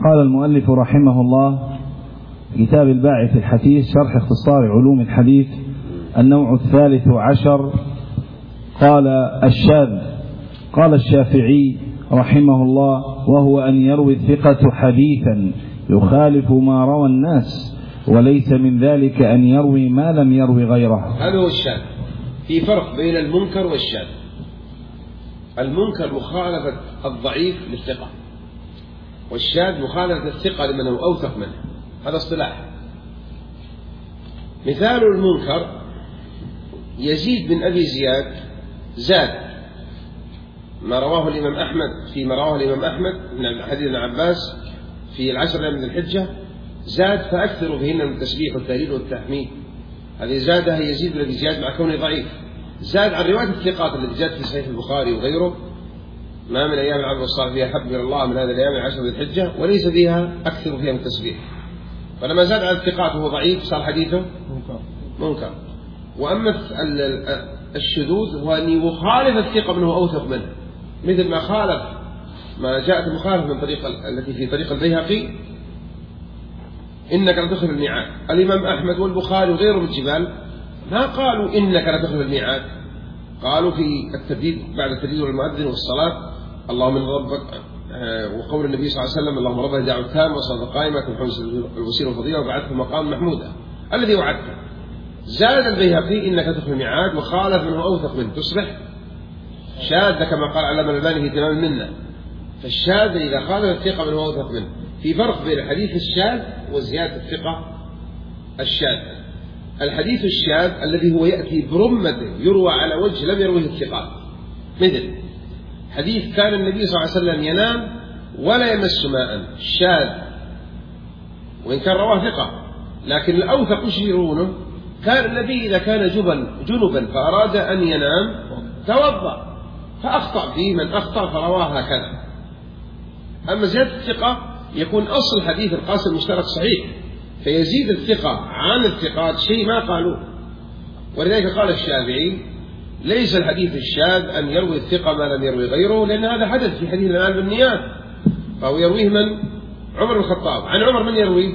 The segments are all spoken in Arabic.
قال المؤلف رحمه الله: كتاب الباعث الحثيث شرح اختصار علوم الحديث، النوع 13. قال: الشاذ. قال الشافعي رحمه الله: وهو أن يروي الثقة حديثا يخالف ما روى الناس، وليس من ذلك أن يروي ما لم يروي غيره. هذا هو الشاذ. في فرق بين المنكر والشاذ. المنكر مخالفة الضعيف للثقة، والشاذ مخالفة الثقة لمن هو أوثق منه. هذا اصطلاح. مثال المنكر: يزيد بن أبي زياد زاد ما رواه الإمام أحمد، فيما رواه الإمام أحمد من حديث ابن عباس في العشر أيام من الحجة، زاد فأكثروا فيهن من التسبيح والتهليل والتحميد. هذه زادها يزيد بن أبي زياد مع كونه ضعيف. زاد عن رواية الثقات التي جاءت في صحيح البخاري وغيره: ما من أيام العمل الصالح فيها حب من الله من هذه الأيام العشر من الحجة، وليس فيها أكثر فيها من التسبيح. فلما زاد على الثقات وهو ضعيف صار حديثه منكر. وأما الشذوذ هو أن يخالف الثقة من هو أوثق منه، مثل ما خالف ما جاءت المخالفة من طريق التي في طريق البيهقي: إنك لتخلف الميعاد. الإمام أحمد والبخاري وغيره من الجبال ما قالوا إنك لتخلف الميعاد، قالوا في الترديد بعد الترديد والمؤذن والصلاة: اللهم من ربك، وقول النبي صلى الله عليه وسلم: اللهم رب الدعوة التامة والصلاة القائمة محمد الوسيلة والفضيلة وبعثه مقام محمودا الذي وعدته. زاد البيهقي: إنك تخلف الميعاد، وخالف من هو أوثق منه، تصبح شاذ كما قال علامة الألباني في تمام المنة. فالشاذ إذا خالف الثقة من هو أوثق منه. في فرق بين الحديث الشاذ وزيادة الثقة الشاذ. الحديث الشاذ الذي هو يأتي برمته يروى على وجه لم يروه الثقات، مثل حديث: كان النبي صلى الله عليه وسلم ينام ولا يمس ماء، شاذ وإن كان رواه ثقة، لكن الأوثق يشيرونه: كان النبي إذا كان جنبا فأراد أن ينام توضأ، فأخطأ فيه من أخطأ فرواه هكذا. أما زيادة الثقة يكون أصل حديث القاسم المشترك صحيح، فيزيد الثقة عن الثقات شيء ما قالوه. ولذلك قال الشافعي: ليس الحديث الشاذ أن يروي الثقة ما لم يروي غيره، لأن هذا حدث في حديث الأعمال بالنيات، فهو يرويه من؟ عمر بن الخطاب. عن عمر من يرويه؟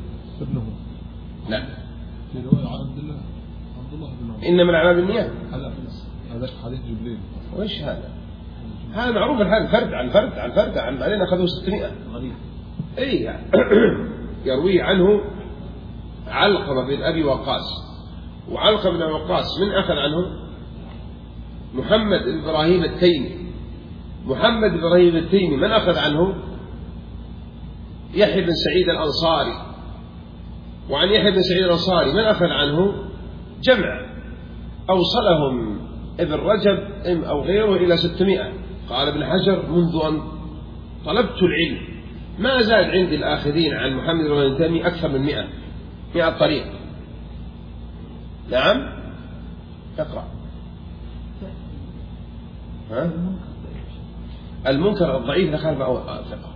لا، في رواية عن عبد الله بن عمر: إنما الأعمال بالنيات. هذا حديث جبريل. وإيش هذا؟ هذا معروف الحال، فرد عن فرد عن فرد عن، بعدين أخذوا 600. إيه يعني. يروي عنه علقمة بن أبي وقاص، وعلقمة بن أبي وقاص من أخذ عنه؟ محمد بن إبراهيم التيمي. محمد بن إبراهيم التيمي من أخذ عنه؟ يحيى بن سعيد الأنصاري. وعن يحيى بن سعيد الأنصاري من أخذ عنه؟ جمع أوصلهم ابن رجب أو غيره إلى 600. قال ابن حجر: منذ أن طلبت العلم ما زاد عندي الآخذين عن محمد بن إبراهيم التيمي أكثر من 100 طريق. نعم، اقرأ. المنكر الضعيف لخالف أو ثقة.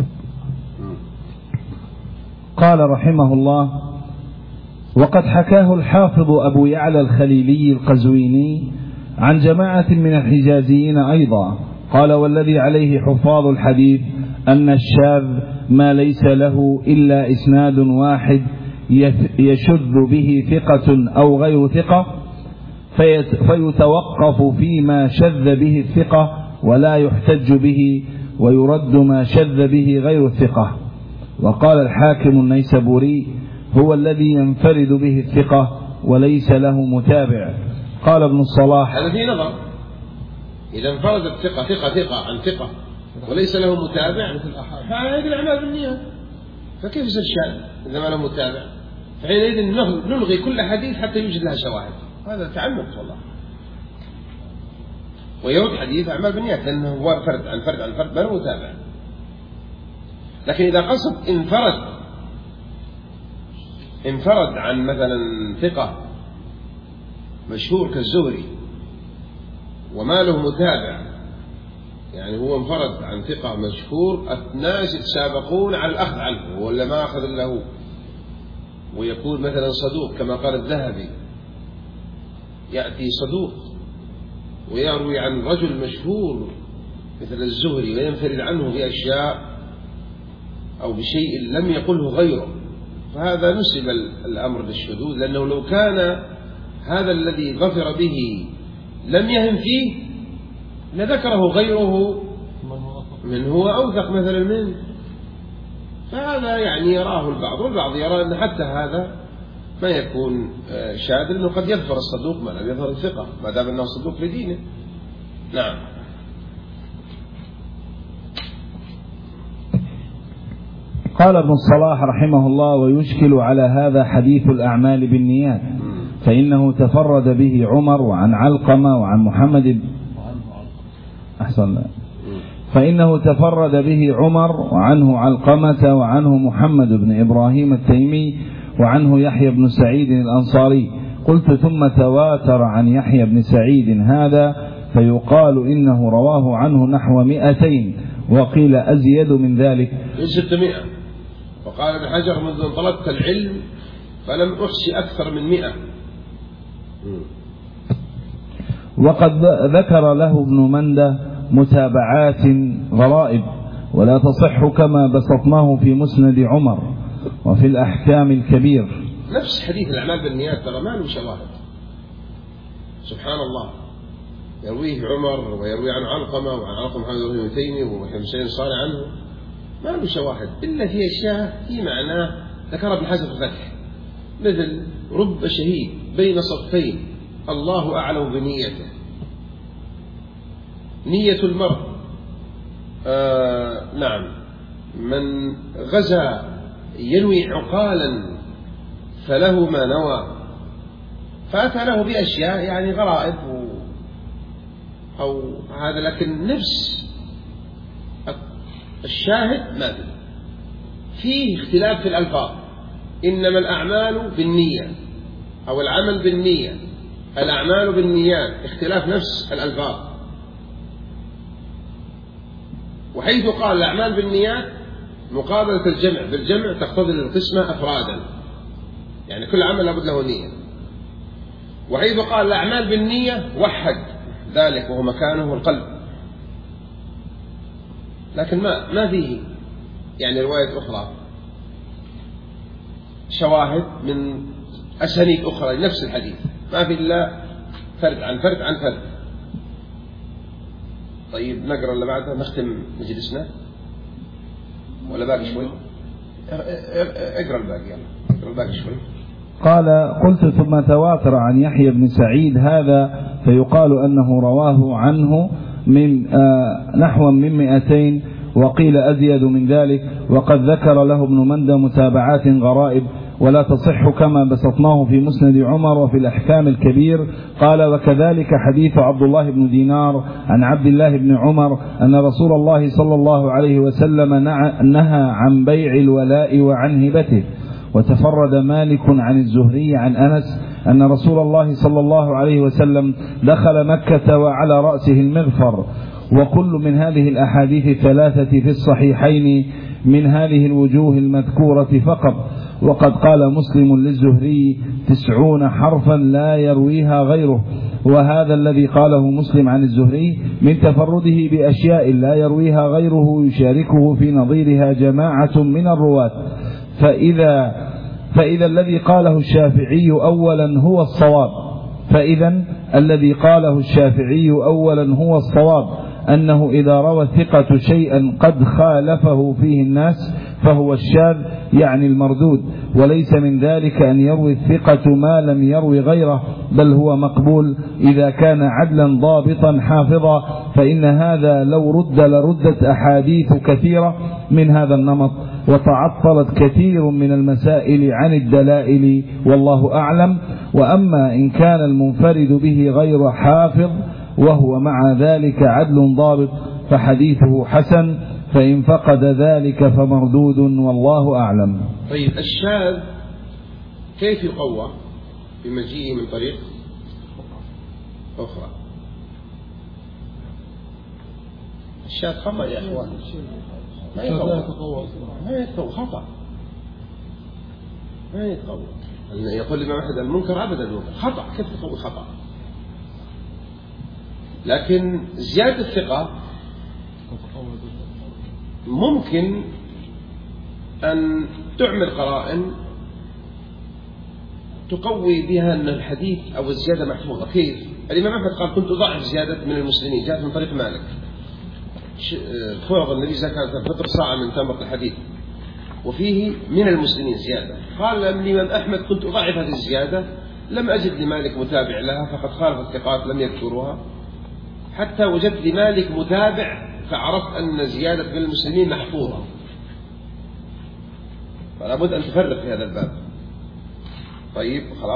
قال رحمه الله: وقد حكاه الحافظ أبو يعلى الخليلي القزويني عن جماعة من الحجازيين أيضا، قال: والذي عليه حفاظ الحديث أن الشاذ ما ليس له إلا إسناد واحد يشذ به ثقة أو غير ثقة، فيتوقف فيما شذ به الثقة ولا يحتج به، ويرد ما شذ به غير الثقة. وقال الحاكم النيسابوري: هو الذي ينفرد به الثقة وليس له متابع. قال ابن الصلاح: هذا في نظر، إذا انفرد الثقة ثقة عن ثقة وليس له متابع فهذه الأعمال بالنيات، فكيف يصير شاذ إذا ما له متابع؟ فحينئذ نلغي كل حديث حتى يوجد لها شواهد. هذا تعنت والله. ويرد حديث أعمال بالنيات لأنه هو فرد عن فرد عن فرد ما له متابع. لكن إذا قصد انفرد عن مثلا ثقة مشهور كالزهري وما له متابع، يعني هو انفرد عن ثقة مشهور، الناس يتسابقون على الأخذ عنه ولا ما أخذ له، ويكون مثلا صدوق كما قال الذهبي، يأتي صدوق ويروي عن رجل مشهور مثل الزهري وينفرد عنه بأشياء أو بشيء لم يقله غيره، فهذا نسب الأمر للشذوذ، لأنه لو كان هذا الذي ظفر به لم يهم فيه لذكره غيره من هو أوثق مثلا منه. فهذا يعني يراه البعض، والبعض يرى أن حتى هذا ما يكون شاذ، لأنه قد يظفر الصدوق ما لم يظهر الثقة ما دام أنه صدوق في دينه. نعم. قال ابن الصلاح رحمه الله: ويشكل على هذا حديث الأعمال بالنيات، فإنه تفرد به عمر وعن علقمة وعن محمد فإنه تفرد به عمر وعنه علقمة وعنه محمد بن إبراهيم التيمي وعنه يحيى بن سعيد الأنصاري. قلت: ثم تواتر عن يحيى بن سعيد هذا، فيقال إنه رواه عنه نحو 200، وقيل أزيد من ذلك 600. وقال ابن حجر: منذ طلبت العلم فلم أحصي أكثر من 100. وقد ذكر له ابن مندة متابعات غرائب ولا تصح كما بسطناه في مسند عمر وفي الأحكام الكبير. نفس حديث الأعمال بالنيات ترى ما له شواهد، سبحان الله، يرويه عمر ويروي عن علقمة وعن علقمة محمد بن تيمي ويحيى بن سعيد الأنصاري عنه، ما له شواهد إلا في أشياء في معناه ذكر ابن حجر في الفتح، مثل رب شهيد بين صفين الله أعلم بنيته. نية المرء نعم، من غزا ينوي عقالا فله ما نوى، فأتى له بأشياء يعني غرائب أو هذا، لكن نفس الشاهد ما فيه اختلاف في الألفاظ. إنما الأعمال بالنية أو العمل بالنية، الأعمال بالنيات، اختلاف نفس الألفاظ. وحيث قال الأعمال بالنيات مقابلة الجمع بالجمع تقتضي القسمة أفرادا، يعني كل عمل لابد له نية. وحيث قال الأعمال بالنية وحد ذلك وهو مكانه القلب، لكن ما فيه يعني رواية أخرى شواهد من أسانيد أخرى لنفس الحديث، ما في إلا فرد عن فرد عن فرد. طيب نقرأ اللي بعدها نختم مجلسنا ولا باقي شوي؟ اقرأ الباقي، يلا اقرأ الباقي شوي. قال: قلت: ثم تواتر عن يحيى بن سعيد هذا، فيقال أنه رواه عنه من نحو من 200، وقيل أزيد من ذلك. وقد ذكر له ابن مندة متابعات غرائب ولا تصح كما بسطناه في مسند عمر وفي الأحكام الكبير. قال: وكذلك حديث عبد الله بن دينار عن عبد الله بن عمر أن رسول الله صلى الله عليه وسلم نهى عن بيع الولاء وعن هبته. وتفرد مالك عن الزهري عن أنس أن رسول الله صلى الله عليه وسلم دخل مكة وعلى رأسه المغفر. وكل من هذه الأحاديث الثلاثة في الصحيحين من هذه الوجوه المذكورة فقط. وقد قال مسلم للزهري 90 حرفا لا يرويها غيره، وهذا الذي قاله مسلم عن الزهري من تفرده بأشياء لا يرويها غيره يشاركه في نظيرها جماعة من الرواة. فإذا الذي قاله الشافعي أولا هو الصواب أنه إذا روى الثقة شيئا قد خالفه فيه الناس فهو الشاذ، يعني المردود، وليس من ذلك أن يروي الثقة ما لم يروي غيره، بل هو مقبول إذا كان عدلا ضابطا حافظا. فإن هذا لو رد لردت أحاديث كثيرة من هذا النمط، وتعطلت كثير من المسائل عن الدلائل، والله أعلم. وأما إن كان المنفرد به غير حافظ وهو مع ذلك عدل ضابط فحديثه حسن، فإن فقد ذلك فمردود، والله أعلم. طيب الشاذ كيف يقوى؟ بمجيئه من طريق أخرى. الشاذ خطأ يا أخوان، ما يتقوى خطأ، ما يتقوى. يقول الإمام أحمد المنكر أبدا خطأ، كيف تقوى خطأ؟ لكن زيادة الثقة ممكن أن تعمل قرائن تقوي بها أن الحديث أو الزيادة محفوظة. كيف؟ الإمام أحمد قال كنت أضعف زيادة من المسلمين، جاءت من طريق مالك، فرض النبي زكاة الفطر صاع من تمر الحديث وفيه من المسلمين زيادة. قال الإمام أحمد كنت أضعف هذه الزيادة، لم أجد لمالك متابع لها فقد خالف الثقات لم يذكروها، حتى وجدت لمالك متابع فعرفت أن زيادة من المسلمين محفوظة. فلا بد أن تفرق في هذا الباب. طيب خلاص.